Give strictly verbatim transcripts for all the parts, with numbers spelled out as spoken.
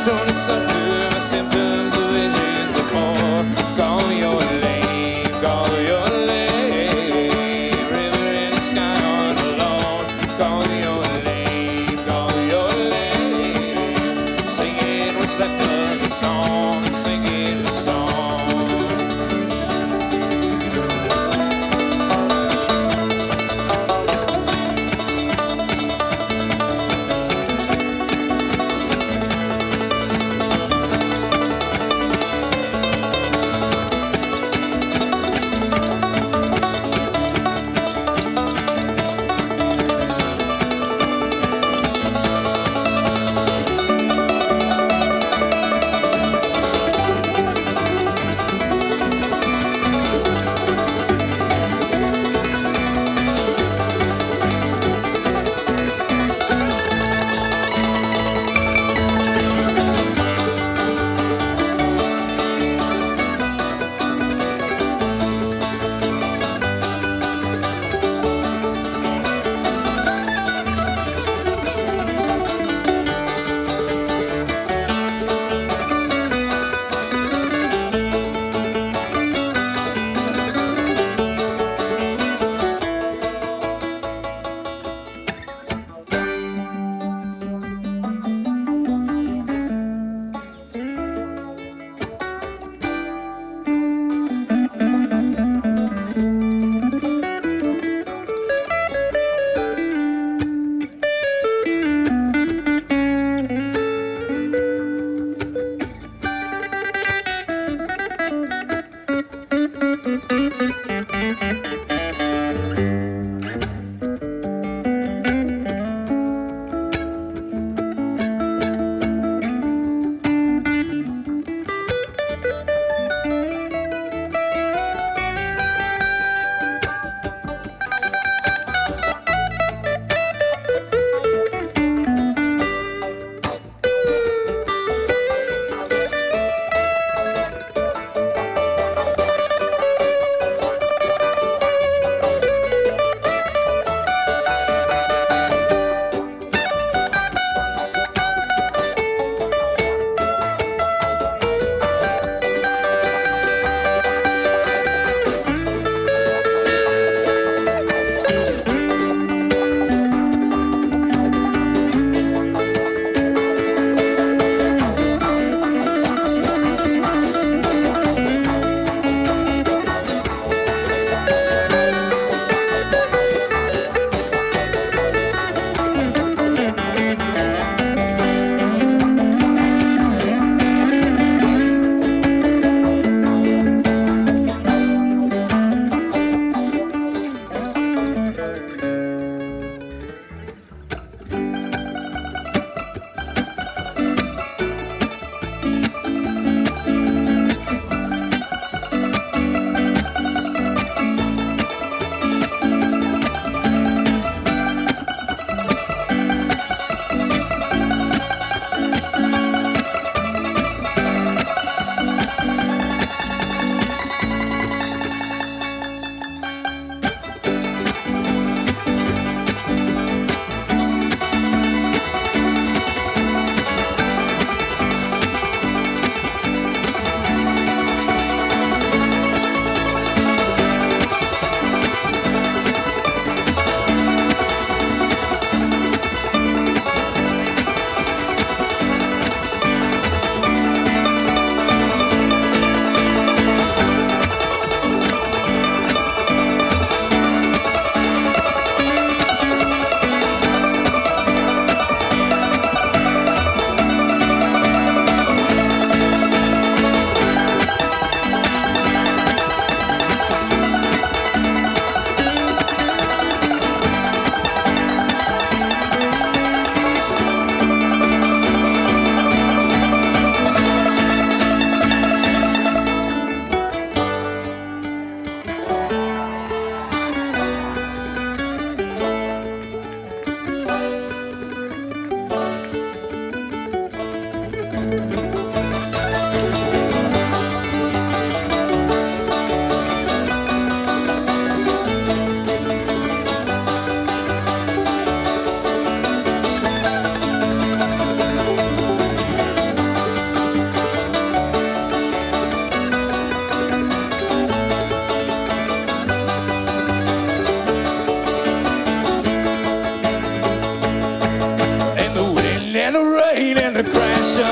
Stone is under my symptoms of visions of more. Call your name, call your name. River in the sky on alone. Call your name, call your name. Singing what's left of the song, singing the song.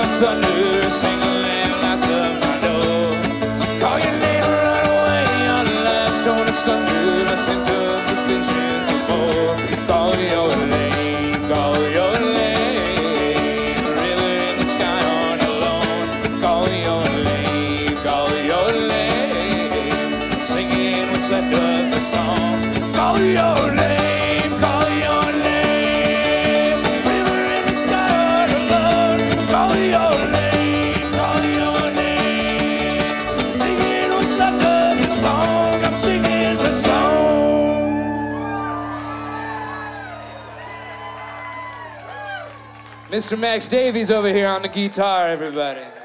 of thunder, singing lights of my door. Call your name, run away on the lights torn asunder by symptoms of visions of more. Call your name, call your name, river in the sky on alone. Call your name, call your name, singing what's left of the song. Call your name, call your name, river in the sky on alone. Call your name, call your name, singing what's left of the song. I'm singing the song. Mister Max Davies over here on the guitar, everybody.